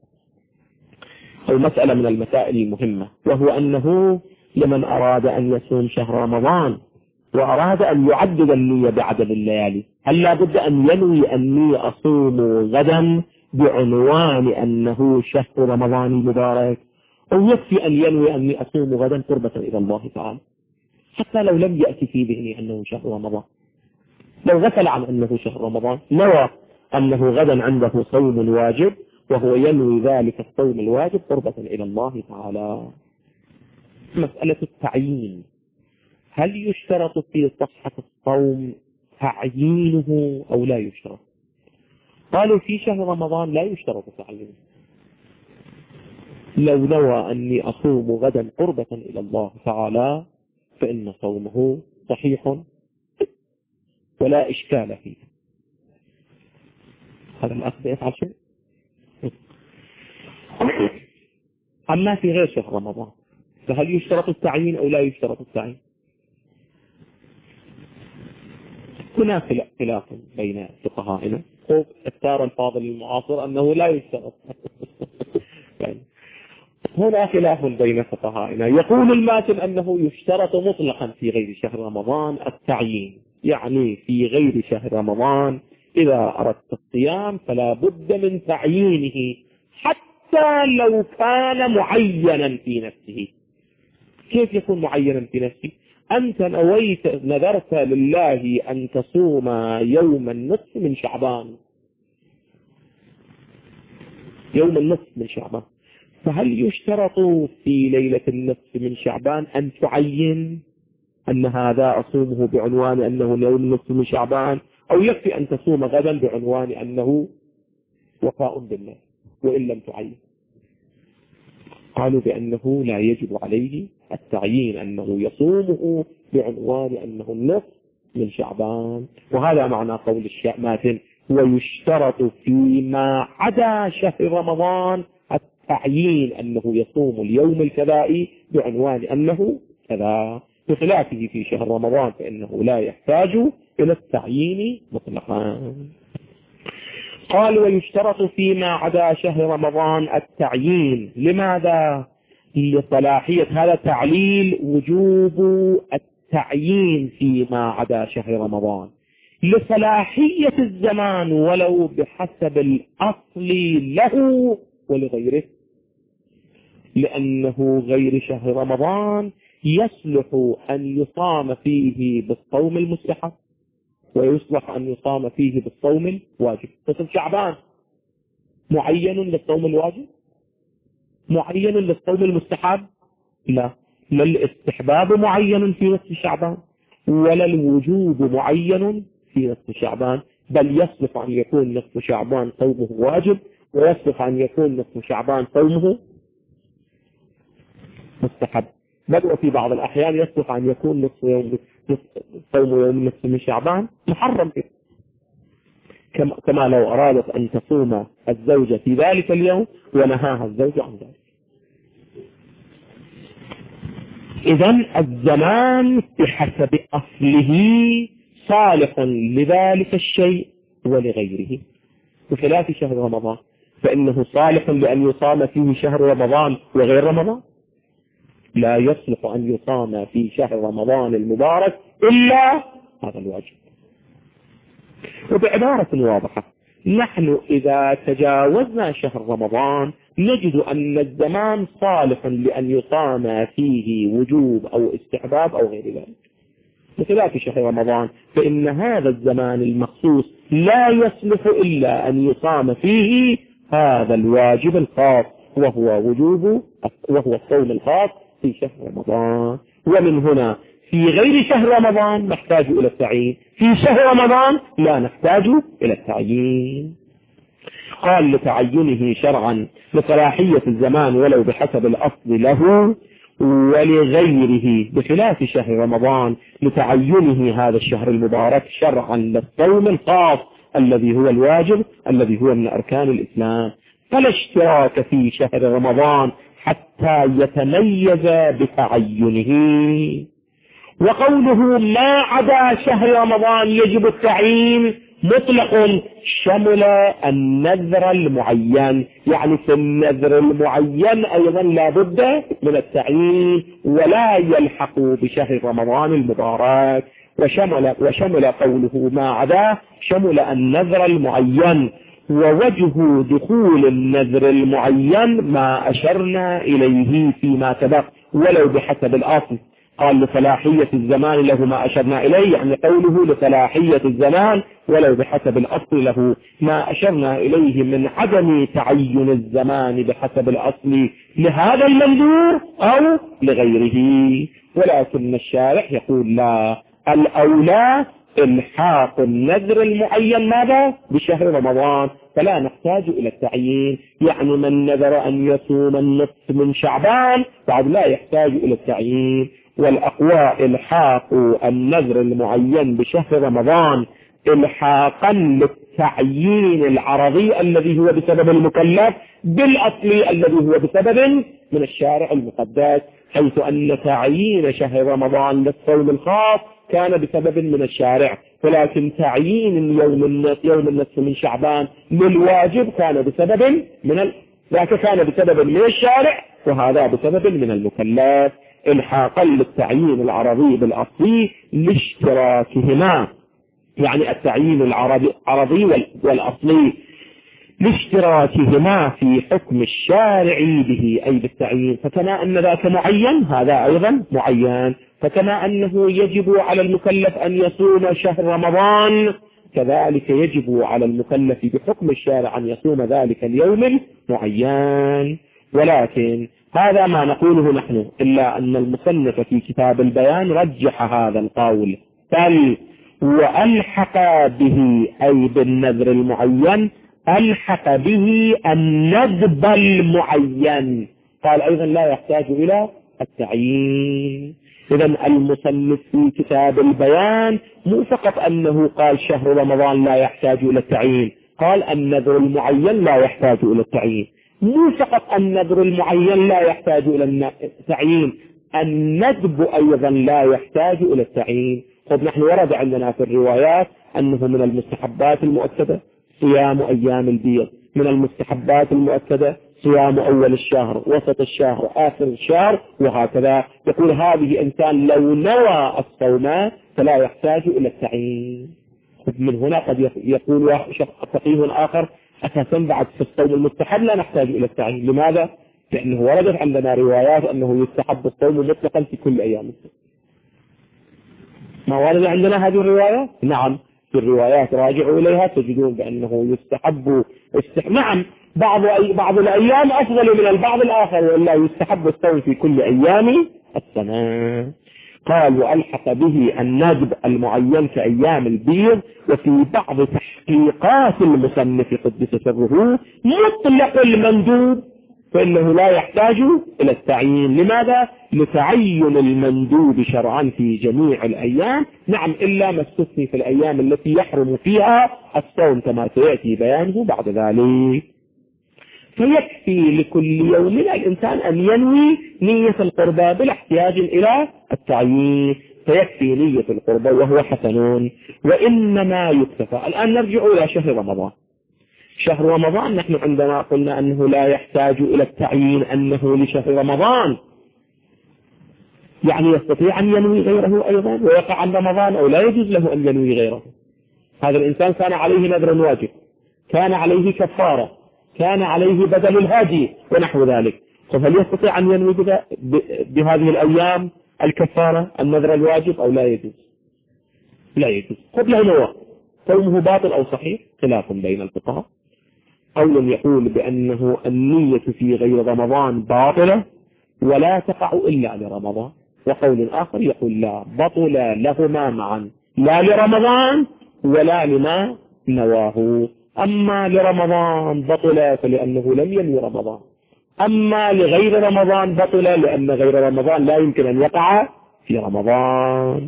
أو مسألة من المسائل المهمة، وهو أنه لمن أراد أن يصوم شهر رمضان وأراد أن يعدد النية بعدد الليالي، هل لا بد أن ينوي أني أصوم غدا بعنوان أنه شهر رمضان المبارك، أو يكفي أن ينوي أني أصوم غدا قربة إلى الله تعالى حتى لو لم يأتي في ذهني أنه شهر رمضان؟ لو غفل عن أنه شهر رمضان نوى أنه غدا عنده صوم واجب وهو ينوي ذلك الصوم الواجب قربة إلى الله تعالى. مسألة التعيين، هل يشترط في صحة الصوم تعيينه أو لا يشترط؟ قالوا في شهر رمضان لا يشترط تعيينه، لو نوى أني أصوم غدا قربة إلى الله تعالى فإن صومه صحيح ولا إشكال فيه. هذا الأخ يفعل شيء. أما في غير شهر رمضان فهل يشترط التعيين أو لا يشترط التعيين؟ هنا خلاف بين فقهائنا. اختار الفاضل المعاصر أنه لا يشترط. هنا خلاف بين فقهائنا. يقول الماتن أنه يشترط مطلقا في غير شهر رمضان التعيين، يعني في غير شهر رمضان إذا أردت الصيام فلا بد من تعيينه حتى لو كان معينا في نفسه. كيف يكون معينا في نفسه؟ أنت نويت نذرت لله أن تصوم يوم النصف من شعبان، يوم النصف من شعبان، فهل يشترط في ليلة النصف من شعبان أن تعين أن هذا أصومه بعنوان أنه يوم النصف من شعبان، أو يكفي أن تصوم غدا بعنوان أنه وفاء بالله وإن لم تعين؟ قالوا بأنه لا يجب عليه التعيين، أنه يصومه بعنوان أنه النصف من شعبان. وهذا معنى قول الشامات: ويشترط فيما عدا شهر رمضان التعيين أنه يصوم اليوم الكذائي بعنوان أنه كذا، بخلافه في شهر رمضان فإنه لا يحتاج إلى التعيين مطلقا. قال: ويشترط فيما عدا شهر رمضان التعيين. لماذا؟ لصلاحية، هذا تعليل وجوب التعيين فيما عدا شهر رمضان، لصلاحية الزمان ولو بحسب الأصل له ولغيره، لأنه غير شهر رمضان يصلح أن يصام فيه بالصوم المستحب، ويصلح أن يصام فيه بالصوم الواجب. مثل شعبان معين للصوم الواجب، معين للصوم المستحب؟ لا، لا الاستحباب معين في نصف شعبان ولا الوجوب معين في نصف شعبان، بل يصلح أن يكون نصف شعبان صومه واجب، ويصلح أن يكون نصف شعبان صومه مستحب، بل وفي بعض الأحيان يصلح أن يكون نصف يوم صوم يوم نصف من شعبان محرم، كما لو أرادت أن تصوم الزوجة في ذلك اليوم ونهاها الزوج عن ذلك. إذن الزمان بحسب أصله صالح لذلك الشيء ولغيره، بخلاف شهر رمضان فإنه صالح لأن يصام فيه شهر رمضان وغير رمضان، لا يصلح أن يصام في شهر رمضان المبارك إلا هذا الواجب. وبعبارة واضحة، نحن إذا تجاوزنا شهر رمضان نجد أن الزمان صالح لأن يصام فيه وجوب أو استحباب أو غير ذلك، بخلاف شهر رمضان فإن هذا الزمان المخصوص لا يصلح إلا أن يصام فيه هذا الواجب الخاص، وهو وجوب وهو الصوم الخاص في شهر رمضان. ومن هنا في غير شهر رمضان نحتاج إلى التعيين، في شهر رمضان لا نحتاج إلى التعيين. قال: لتعينه شرعا لصلاحية الزمان ولو بحسب الأصل له ولغيره، بخلاف شهر رمضان لتعينه هذا الشهر المبارك شرعا للصوم الخاص الذي هو الواجب الذي هو من أركان الإسلام، فلا اشتراك في شهر رمضان حتى يتميز بتعينه. وقوله ما عدا شهر رمضان يجب التعيين مطلق، شمل النذر المعين، يعني في النذر المعين أيضا لا بد من التعيين ولا يلحق بشهر رمضان المبارك. وشمل, وشمل قوله ما عدا شمل النذر المعين، ووجه دخول النذر المعين ما أشرنا إليه فيما سبق ولو بحسب الأصل. قال: لصلاحية الزمان له ما أشرنا إليه، يعني قوله لصلاحية الزمان ولو بحسب الأصل له ما أشرنا إليه من عدم تعين الزمان بحسب الأصل لهذا المنذور أو لغيره. ولكن الشارح يقول لا، الأولى الحاق النذر المعين ماذا؟ بشهر رمضان، فلا نحتاج إلى التعيين. يعني من نذر أن يصوم النصف من شعبان بعد لا يحتاج إلى التعيين. والأقوى الحاق النذر المعين بشهر رمضان الحاقا للتعيين العرضي الذي هو بسبب المكلف بالأصل الذي هو بسبب من الشارع المقدس، حيث أن تعيين شهر رمضان للصوم الخاص كان بسبب من الشارع، ولكن تعيين يوم النصف يوم النصف من شعبان للواجب كان بسبب من ال... ذاك كان بسبب من الشارع وهذا بسبب من المكلف، الحاقا للتعيين العرضي بالأصلي لاشتراكهما، يعني التعيين العرضي والأصلي لاشتراكهما في حكم الشارع به أي بالتعيين. فكما أن ذاك معين هذا أيضا معين، فكما أنه يجب على المكلف أن يصوم شهر رمضان كذلك يجب على المكلف بحكم الشارع أن يصوم ذلك اليوم المعين. ولكن هذا ما نقوله نحن، إلا أن المصنف في كتاب البيان رجح هذا القول بل وألحق به أي بالنذر المعين ألحق به الندب المعين، قال أيضا لا يحتاج إلى التعيين. إذا المصنف في كتاب البيان مو فقط أنه قال شهر رمضان لا يحتاج إلى التعيين، قال النذر المعين لا يحتاج إلى التعيين. مو فقط النذر المعين لا يحتاج إلى التعيين، الندب أيضا لا يحتاج إلى التعيين. طب نحن ورد عندنا في الروايات أنه من المستحبات المؤكدة صيام أيام البيض، من المستحبات المؤكدة صيام أول الشهر وسط الشهر آخر الشهر وهكذا. يقول هذه إنسان لو نوى الصوم فلا يحتاج إلى التعيين. من هنا قد يقول فقيه آخر أساسا بعد في الصوم المستحب لا نحتاج إلى التعيين. لماذا؟ لأنه وردت عندنا روايات أنه يستحب الصوم مطلقا في كل أيام الصوم. ما ورد عندنا هذه الرواية؟ نعم في الروايات راجعوا إليها تجدون بأنه يستحب استح... نعم بعض أي... بعض الأيام أفضل من البعض الآخر، وإلا يستحب الصوم في كل أيام السنة. قال وألحق به الندب المعين في أيام البيض. وفي بعض تحقيقات المصنف قدس سره مطلق المندوب فإنه لا يحتاج إلى التعيين. لماذا؟ لتعين المندوب شرعا في جميع الأيام، نعم إلا ما استثني في الأيام التي يحرم فيها الصوم كما سيأتي بيانه بعد ذلك. فيكفي لكل يوم الإنسان أن ينوي نية القربى بلا احتياج إلى التعيين، فيكفي نية القربى وهو حسن. وإنما يكتفى. الآن نرجع إلى شهر رمضان. شهر رمضان نحن عندما قلنا أنه لا يحتاج إلى التعيين أنه لشهر رمضان، يعني يستطيع أن ينوي غيره أيضا ويقع عن رمضان، أو لا يجوز له أن ينوي غيره. هذا الإنسان كان عليه نذر واجب، كان عليه كفارة، كان عليه بدل الهادي ونحو ذلك، فهل يستطيع أن ينوي بهذه الأيام الكفارة النذر الواجب أو لا يجوز؟ لا يجوز. قبل نوى صومه باطل أو صحيح؟ خلاف بين الفقهاء. قول يقول بأنه النية في غير رمضان باطلة ولا تقع إلا لرمضان، وقول آخر يقول لا بطل لهما معا، لا لرمضان ولا لما نواه. أما لرمضان بطل فلأنه لم ينوي رمضان، أما لغير رمضان بطل لأن غير رمضان لا يمكن أن يقع في رمضان.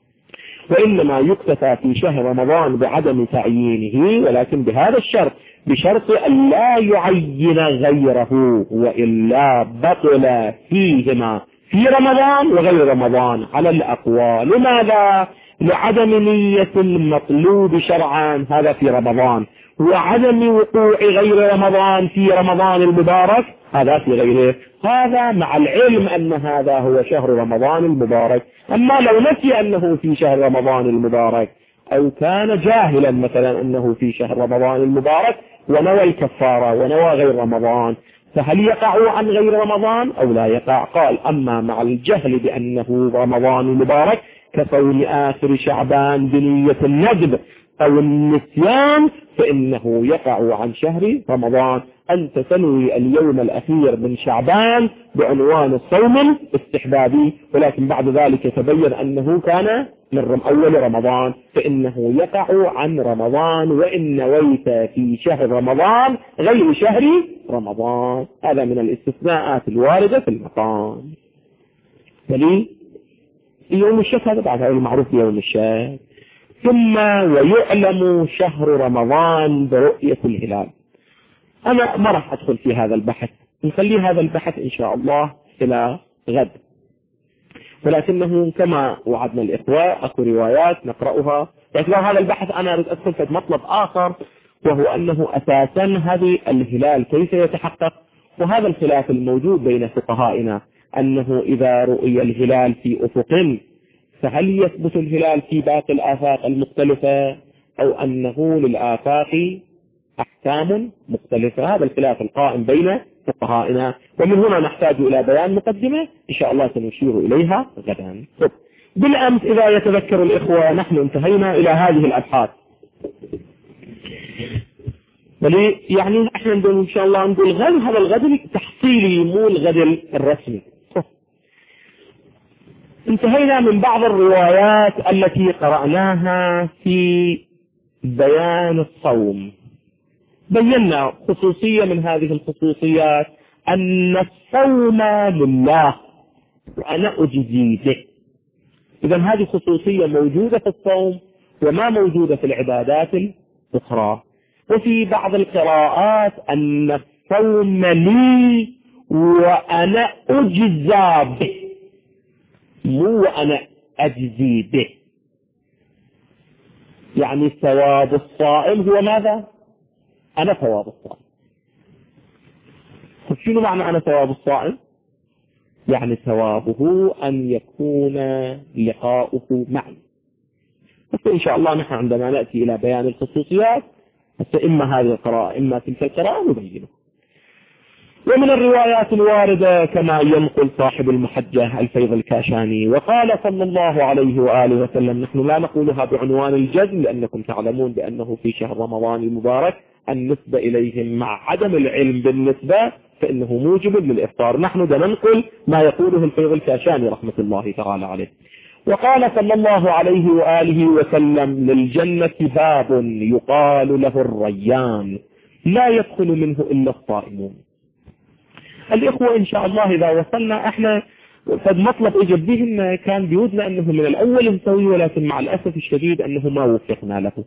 وإنما يكتفى في شهر رمضان بعدم تعيينه، ولكن بهذا الشرط، بشرط أن لا يعين غيره، وإلا بطل فيهما في رمضان وغير رمضان على الأقوال. لماذا؟ لعدم نية المطلوب شرعا هذا في رمضان، وعدم وقوع غير رمضان في رمضان المبارك هذا في غيره. هذا مع العلم أن هذا هو شهر رمضان المبارك. أما لو نسي أنه في شهر رمضان المبارك، أو كان جاهلا مثلا أنه في شهر رمضان المبارك ونوى الكفارة ونوى غير رمضان، فهل يقع عن غير رمضان أو لا يقع؟ قال أما مع الجهل بأنه رمضان المبارك كصوم آخر شعبان بنية الندب أو النسيان فإنه يقع عن شهر رمضان. أنت تنوي اليوم الأخير من شعبان بعنوان الصوم الاستحبابي، ولكن بعد ذلك تبين أنه كان من أول رمضان، فإنه يقع عن رمضان وإن نويت في شهر رمضان غير شهر رمضان. هذا من الاستثناءات الواردة في المقام. فلي في يوم الشك هذا بعد المعروف يوم الشك. ثم ويعلم شهر رمضان برؤية الهلال. أنا ما راح أدخل في هذا البحث، نخلي هذا البحث إن شاء الله إلى غد، ولكنه كما وعدنا الإخوة أكو روايات نقرأها. لكن هذا البحث أنا أريد أدخل في مطلب آخر، وهو أنه أساسا هذه الهلال كيف يتحقق. وهذا الخلاف الموجود بين فقهائنا أنه إذا رؤي الهلال في أفق فهل يثبت الهلال في باقي الآفاق المختلفة، أو أنه للآفاق أحكام مختلفة. هذا الخلاف القائم بين فقهائنا، ومن هنا نحتاج إلى بيان مقدمة إن شاء الله سنشير إليها غدا. بالأمس إذا يتذكر الإخوة نحن انتهينا إلى هذه الأبحاث، ولي يعني احنا نقول ان شاء الله نقول غد، هذا الغد التحصيلي مو الغد الرسمي. انتهينا من بعض الروايات التي قرأناها في بيان الصوم. بينا خصوصية من هذه الخصوصيات، أن الصوم لله وأنا أجزي به. إذن هذه خصوصية موجودة في الصوم وما موجودة في العبادات الأخرى. وفي بعض القراءات أن الصوم لي وأنا أجزى به، مو وأنا أجزي به. يعني ثواب الصائم هو ماذا؟ أنا ثواب الصائم. شنو معنى أنا ثواب الصائم؟ يعني ثوابه أن يكون لقاؤه معي. إن شاء الله نحن عندما نأتي إلى بيان الخصوصيات إما هذه القراءة إما تلك القراءة نبينه. ومن الروايات الواردة كما ينقل صاحب المحجة الفيض الكاشاني، وقال صلى الله عليه وآله وسلم، نحن لا نقولها بعنوان الجزم لأنكم تعلمون بأنه في شهر رمضان المبارك النسبة إليهم مع عدم العلم بالنسبة فإنه موجب للإفطار. نحن ننقل ما يقوله الفيض الكاشاني رحمة الله تعالى عليه. وقال صلى الله عليه وآله وسلم: للجنة باب يقال له الريان لا يدخل منه إلا الصائمون. الإخوة إن شاء الله إذا وصلنا احنا قد مطلب إجب بهم كان بيودنا أنه من الأول نسوي، ولكن مع الأسف الشديد أنه ما وفقنا له.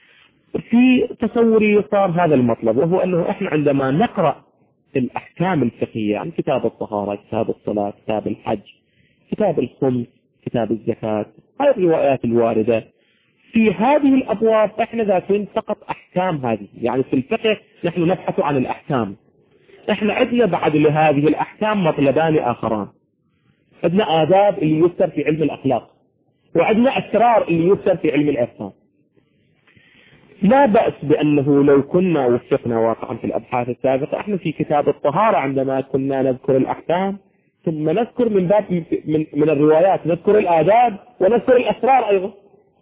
في تصوري صار هذا المطلب، وهو أنه احنا عندما نقرأ الأحكام الفقهية عن كتاب الطهارة، كتاب الصلاة، كتاب الحج، كتاب الخمس، كتاب الزكاة، هذه الروايات الواردة في هذه الأبواب احنا ذاتين فقط أحكام هذه. يعني في الفقه نحن نبحث عن الأحكام. احنا عندنا بعد لهذه الأحكام مطلبان آخران. عندنا آداب اللي يذكر في علم الأخلاق، وعندنا أسرار اللي يذكر في علم الإحسان. لا بأس بأنه لو كنا وفقنا واقعا في الأبحاث السابقة احنا في كتاب الطهارة عندما كنا نذكر الأحكام ثم نذكر من باب من, من الروايات نذكر الآداب ونذكر الأسرار أيضا.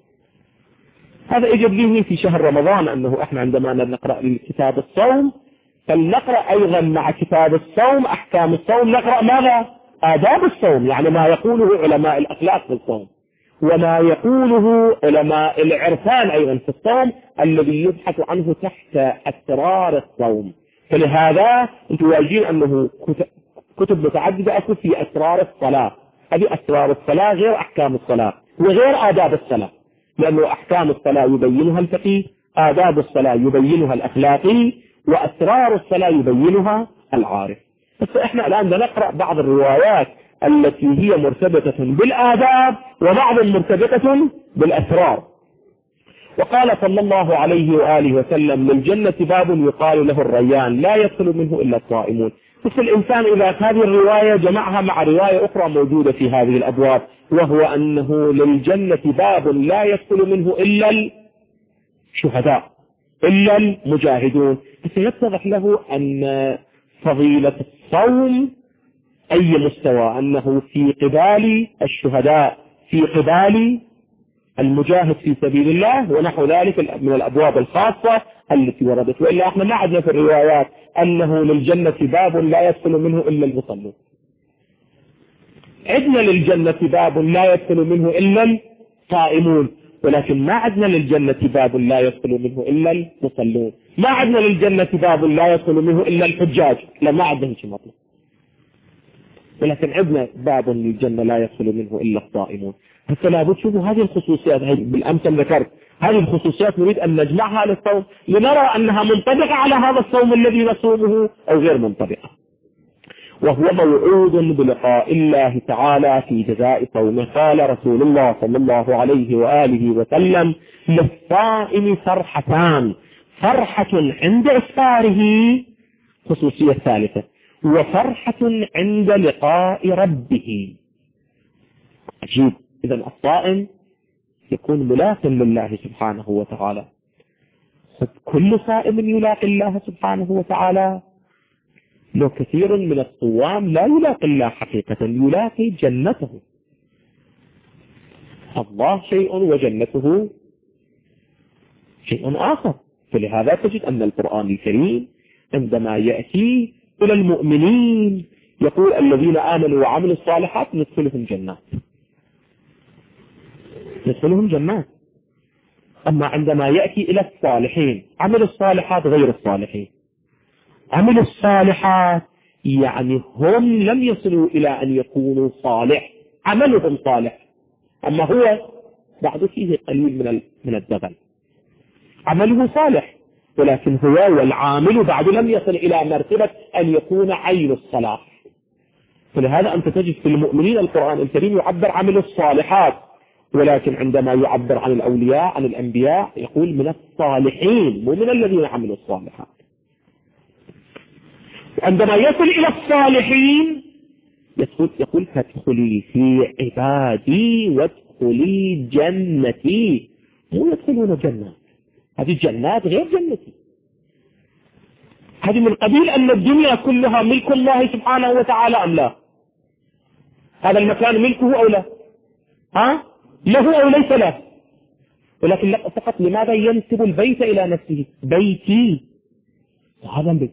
هذا إجب به في شهر رمضان أنه احنا عندما نقرأ كتاب الصوم فلنقرأ أيضا مع كتاب الصوم أحكام الصوم، نقرأ ماذا؟ آداب الصوم، يعني ما يقوله علماء الأخلاق في الصوم وما يقوله علماء العرفان أيضا في الصوم الذي يبحث عنه تحت أسرار الصوم. فلهذا انتم واجدين أنه كتب متعددة أكو في أسرار الصلاة. هذه أسرار الصلاة غير أحكام الصلاة وغير آداب الصلاة، لأنه أحكام الصلاة يبينها الفقيه، آداب الصلاة يبينها الأخلاقي، وأسرار الصلاة يبينها العارف. بس احنا الآن نقرأ بعض الروايات التي هي مرتبطة بالآداب وبعض مرتبطة بالأسرار. وقال صلى الله عليه وآله وسلم: للجنة باب يقال له الريان لا يدخل منه إلا الصائمون. بس الإنسان إذا هذه الرواية جمعها مع رواية أخرى موجودة في هذه الأبواب، وهو أنه للجنة باب لا يدخل منه إلا الشهداء إلا المجاهدون، فيتضح له أن فضيلة الصوم أي مستوى، أنه في قبال الشهداء، في قبال المجاهد في سبيل الله ونحو ذلك من الأبواب الخاصة التي وردت. وإلا احنا ما عندنا في الروايات أنه للجنة باب لا يدخل منه إلا المصلون. عندنا للجنة باب لا يدخل منه إلا الصائمون، ولكن ما عندنا للجنة باب لا يدخل منه إلا المصلون. ما عندنا للجنة باب لا يدخل منه إلا الحجاج، لا ما عندنا شيء مطلوب. ولكن عندنا باب للجنة لا يدخل منه إلا الصائمون. هسه لابد شوفوا هذه الخصوصيات، بالأمس ذكرت هذه الخصوصيات نريد أن نجمعها للصوم لنرى أنها منطبقة على هذا الصوم الذي نصومه أو غير منطبقة. وهو موعود بلقاء الله تعالى في جزاء صومه. قال رسول الله صلى الله عليه وآله وسلم: للصائم فرحتان، فرحة عند إفطاره، خصوصية ثالثة، وفرحة عند لقاء ربه. عجيب. إذن الصائم يكون ملاك لله سبحانه وتعالى، كل صائم يلاقي الله سبحانه وتعالى؟ لو كثير من الصوام لا يلاقي الله حقيقة، يلاقي جنته. الله شيء وجنته شيء آخر. فلهذا تجد أن القرآن الكريم عندما يأتي إلى المؤمنين يقول الذين آمنوا وعملوا الصالحات ندخلهم جنات، ندخلهم جنات. أما عندما يأتي إلى الصالحين، عمل الصالحات غير الصالحين. عمل الصالحات يعني هم لم يصلوا إلى أن يكونوا صالح، عملهم صالح، أما هو بعد فيه قليل من من الدغل. عمله صالح ولكن هو والعامل بعد لم يصل إلى مرتبة أن يكون عين الصلاح. فلهذا أنت تجد في المؤمنين القرآن الكريم يعبر عمل الصالحات، ولكن عندما يعبر عن الأولياء عن الأنبياء يقول من الصالحين مو من الذين عملوا الصالحات. عندما يصل إلى الصالحين يقول, يقول فادخلي في عبادي وادخلي جنتي. مو يدخلون جنات، هذه الجنات غير جنتي، هذه من قبيل أن الدنيا كلها ملك الله سبحانه وتعالى أم لا؟ هذا المكان ملكه أو لا؟ ها؟ له أو ليس له؟ ولكن فقط لماذا ينسب البيت إلى نفسه؟ بيتي، وهذا بيت.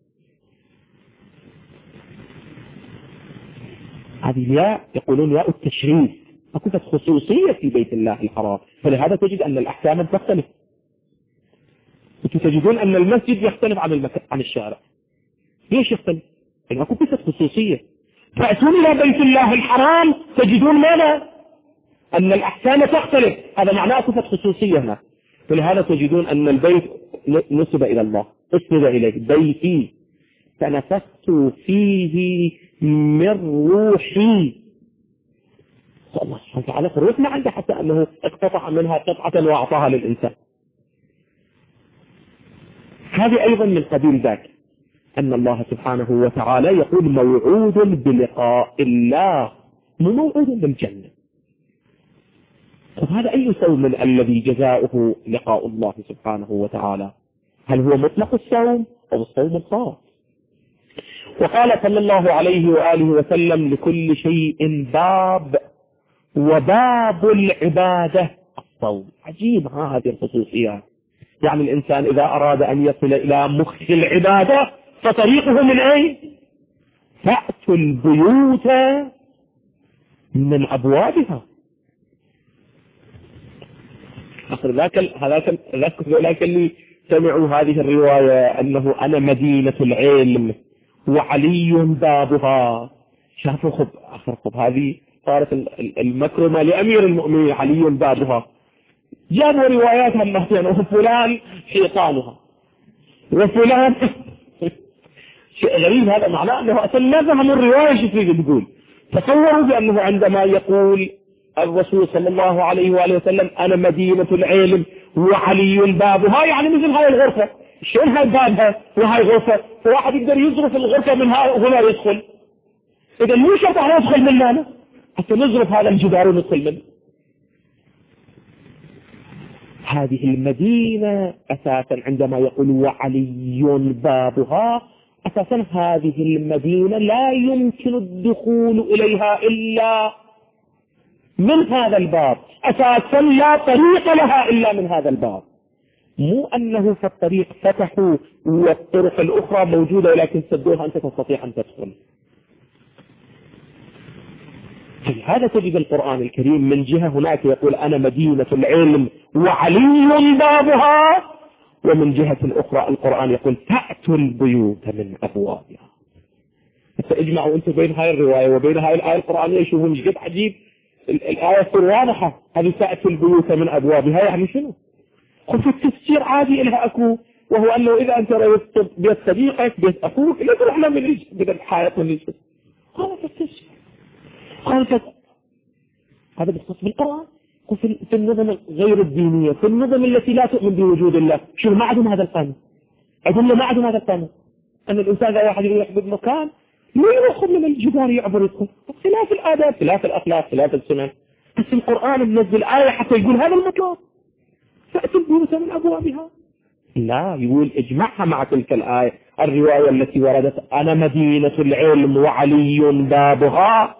هذه ياء يقولون ياء التشريف، أكثر خصوصية في بيت الله الحرام. فلهذا تجد أن الأحكام تختلف. تجدون أن المسجد يختلف عن المكان عن الشارع. ليش يختلف؟ لأنه أكثر خصوصية. فأتون إلى بيت الله الحرام تجدون ماذا؟ أن الأحكام تختلف، هذا معناه أكثر خصوصية هنا. فلهذا تجدون أن البيت نسب إلى الله، اسند إليه بيتي فنفخت فيه من روحي. الله سبحانه وتعالى الروح ما عنده حتى أنه اقتطع منها قطعة وأعطاها للإنسان. هذه أيضا من قبيل ذاك أن الله سبحانه وتعالى يقول موعود بلقاء الله، مو موعود بالجنة. هذا أي صوم الذي جزاؤه لقاء الله سبحانه وتعالى؟ هل هو مطلق الصوم أو الصوم الخاص؟ وقال صلى الله عليه وآله وسلم لكل شيء باب، وباب العبادة الصوم. عجيب هذه الخصوصيات. يعني الإنسان إذا أراد أن يصل إلى مخ العبادة فطريقه من أين؟ فأتوا البيوت من أبوابها. أخر ذاك هذاك ذاك اللي سمعوا هذه الرواية أنه أنا مدينة العلم وعلي بابها. شافوا خب آخر خب هذه صارت المكرمة لأمير المؤمنين علي بابها. جابوا روايات مرتين وفلان حيطانها وفلان شيء غريب. هذا معناه أنه أصلا لا فهموا الرواية شو تريد تقول. تصوروا بأنه عندما يقول الرسول صلى الله عليه وآله وسلم أنا مدينة العلم وعلي بابها، يعني مثل هاي الغرفة. شلون هاي بابها وهاي غرفة؟ فواحد يقدر يزرف الغرفة من هنا يدخل. إذا مو شرط أن يدخل من هنا حتى نزرف هذا الجدار وندخل منه. هذه المدينة أساسا عندما يقول وعلي بابها، أساسا هذه المدينة لا يمكن الدخول إليها إلا من هذا الباب، أساسا لا طريق لها إلا من هذا الباب. مو أنه في الطريق فتحوا والطرق الأخرى موجودة ولكن سدوها أنت تستطيع أن تدخل. هذا تجد القرآن الكريم من جهة هناك يقول أنا مدينة العلم وعلي بابها، ومن جهة الأخرى القرآن يقول فأتوا البيوت من أبوابها. فاجمعوا أنتم بين هاي الرواية وبين هاي الآية القرآنية شوفوا مش قد عجيب. الآية واضحة، هذه فأتوا البيوت من أبوابها يعني شنو؟ خذ التفسير عادي لها أكو، وهو أنه إذا أنت رأيت بيت صديقك بيت أخوك لا تروح له من رجل بدل الحائط من رجل. هذا التفسير. هذا هذا بخصوص بالقرآن. في النظم غير الدينية، في النظم التي لا تؤمن بوجود الله، شو ما عندهم هذا القانون؟ عندهم ما عندهم هذا القانون أن الإنسان إذا واحد يروح بمكان لا يأخذ من الجدار يعبر يدخل. خلاف الآداب، خلاف الأخلاق، خلاف السنن. بس القرآن منزل آية حتى يقول هذا المطلب، فأتوا البيوت من أبوابها. لا، يقول اجمعها مع تلك الآية الرواية التي وردت أنا مدينة العلم وعلي بابها،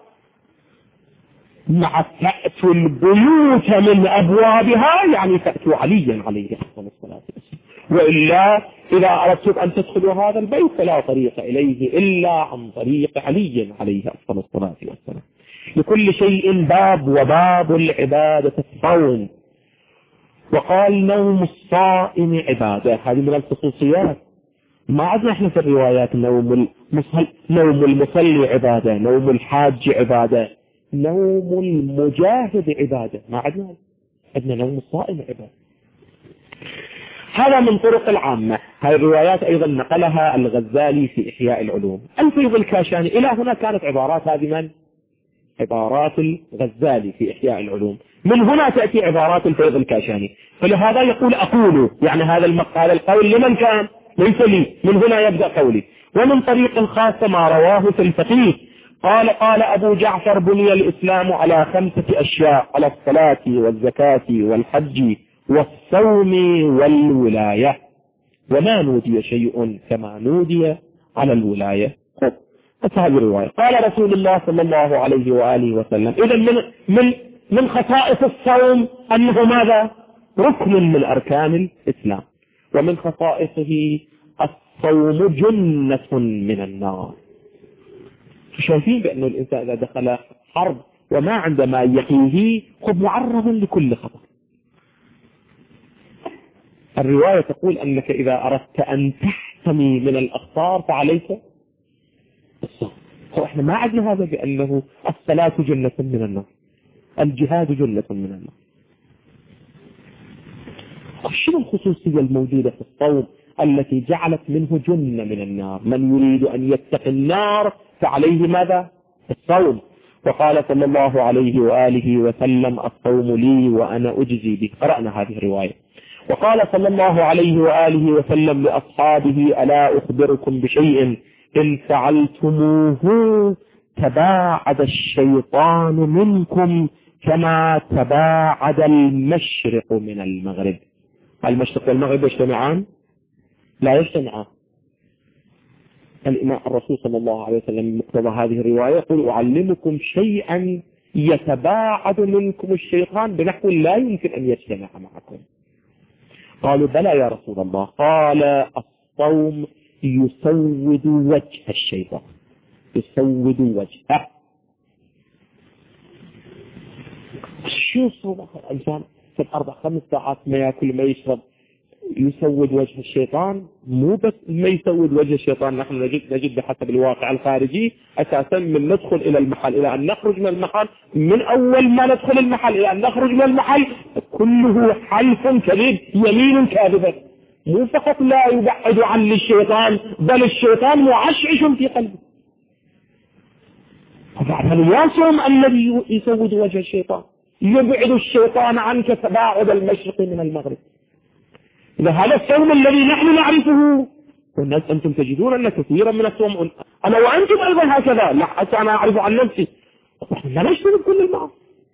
مع تأتوا البيوت من أبوابها، يعني تأتوا عليا عليه أفضل الصلاة والسلام. وإلا إذا أردتم أن تدخلوا هذا البيت فلا طريق إليه إلا عن طريق علي عليه أفضل الصلاة والسلام. لكل شيء باب، وباب العبادة الصوم. وقال نوم الصائم عبادة، هذه من الخصوصيات. ما عندنا احنا في الروايات نوم المصلي نوم المصلي عبادة، نوم الحاج عبادة، نوم المجاهد عبادة، ما عندنا عندنا نوم الصائم عبادة. هذا من طرق العامة. هذه الروايات أيضا نقلها الغزالي في إحياء العلوم. الفيض الكاشاني إلى هنا كانت عبارات هذه من عبارات الغزالي في إحياء العلوم، من هنا تأتي عبارات الفيض الكاشاني. فلهذا يقول أقول، يعني هذا المقال القول لمن كان؟ ليس لي، من هنا يبدأ قولي. ومن طريق خاصة ما رواه في الفقيه قال قال أبو جعفر بني الإسلام على خمسة أشياء: على الصلاة والزكاة والحج والصوم والولاية، وما نودي شيء كما نودي على الولاية. هذه الرواية. قال رسول الله صلى الله عليه وآله وسلم: إذا من من من خصائص الصوم أنه ماذا؟ ركن من أركان الإسلام. ومن خصائصه الصوم جنة من النار. شايفين بأنه الإنسان إذا دخل حرب وما عندما يقيه خب معرض لكل خطر. الرواية تقول أنك إذا أردت أن تحتمي من الأخطار فعليك الصوم. هو إحنا ما عندنا هذا بأنه الصلاة جنة من النار، الجهاد جنة من النار. شنو الخصوصية الموجودة في الصوم التي جعلت منه جنة من النار؟ من يريد أن يتقي النار فعليه ماذا؟ الصوم. وقال صلى الله عليه وآله وسلم: الصوم لي وأنا أجزي به. قرأنا هذه الرواية. وقال صلى الله عليه وآله وسلم لأصحابه: ألا أخبركم بشيء إن فعلتموه تباعد الشيطان منكم كما تباعد المشرق من المغرب. المشرق والمغرب يجتمعان؟ لا يجتمعان. الإمام الرسول صلى الله عليه وسلم مقتضى هذه الرواية يقول: أعلمكم شيئا يتباعد منكم الشيطان بنحو لا يمكن أن يجتمع معكم. قالوا: بلى يا رسول الله. قال: الصوم يسود وجه الشيطان، يسود وجهه. شو صوبة الإنسان في الأربع خمس ساعات ما يأكل ما يشرب يسود وجه الشيطان؟ مو بس ما يسود وجه الشيطان، نحن نجد نجد بحسب الواقع الخارجي أساسا من ندخل إلى المحل إلى أن نخرج من المحل، من أول ما ندخل المحل إلى أن نخرج من المحل كله حلف كذب، يمين كاذبة. مو فقط لا يبعد عن الشيطان، بل الشيطان معشعش في قلبه. فالياسم الذي يسود وجه الشيطان يبعد الشيطان عنك تباعد المشرق من المغرب. إذا هذا الصوم الذي نحن نعرفه، والناس أنتم تجدون أن كثيرا من الصوم أنا وأنتم أيضا هكذا، لا حتى أنا أعرف عن نفسي لا نشترك كل المعصية.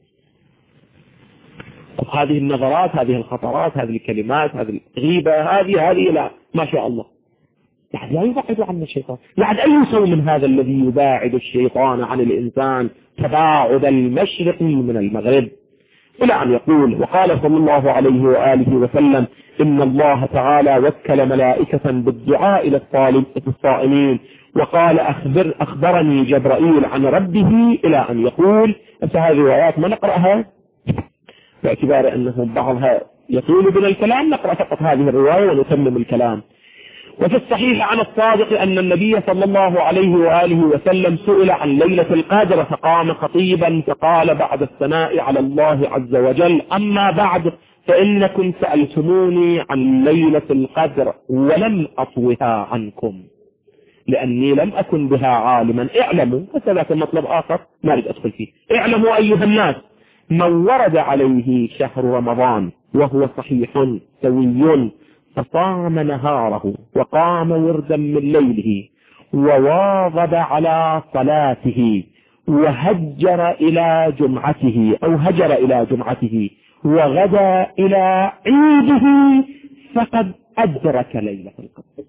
هذه النظرات، هذه الخطرات، هذه الكلمات، هذه الغيبة، هذه هذه لا ما شاء الله يعني لا يبعد عنا الشيطان. يعني أي صوم من هذا الذي يباعد الشيطان عن الإنسان تباعد المشرق من المغرب؟ إلى أن يقول: وقال صلى الله عليه وآله وسلم: إن الله تعالى وكل ملائكة بالدعاء إلى الصائمين، وقال: أخبر أخبرني جبرائيل عن ربه، إلى أن يقول. هذه الروايات ما نقرأها باعتبار أنه بعضها يطول بنا الكلام، نقرأ فقط هذه الرواية ونتمم الكلام. وفي الصحيح عن الصادق أن النبي صلى الله عليه وآله وسلم سئل عن ليلة القدر فقام خطيبا فقال بعد الثناء على الله عز وجل: أما بعد فإنكم سألتموني عن ليلة القدر ولم أطوها عنكم لأني لم أكن بها عالما. اعلموا، وذاك مطلب آخر ما أريد أدخل فيه. اعلموا أيها الناس: من ورد عليه شهر رمضان وهو صحيح سوي فصام نهاره وقام وردا من ليله وواظب على صلاته وهجر إلى جمعته أو هجر إلى جمعته وغدا إلى عيده فقد أدرك ليلة القدر.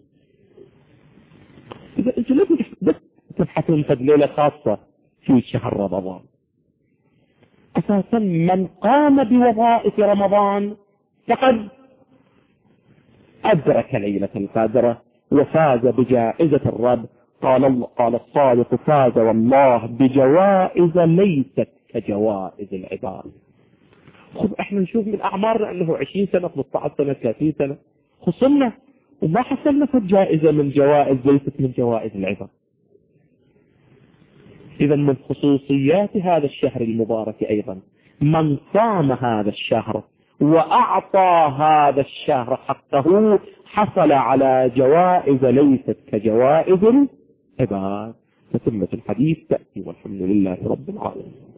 إذا أنتم لازم بس تبحثون في ليلة خاصة في شهر رمضان. أساسا من قام بوظائف رمضان فقد أدرك ليلة القدر وفاز بجائزة الرب. قال الله، قال الصادق: فاز والله بجوائز ليست كجوائز العباد. خذ احنا نشوف من اعمارنا انه عشرين سنة خمسة عشر سنة ثلاثين سنة خصمنا وما حصلنا في جائزة من جوائز ليست من جوائز العباد. اذا من خصوصيات هذا الشهر المبارك ايضا من صام هذا الشهر واعطى هذا الشهر حقه حصل على جوائز ليست كجوائز العباد. فتمة الحديث تأتي والحمد لله رب العالمين.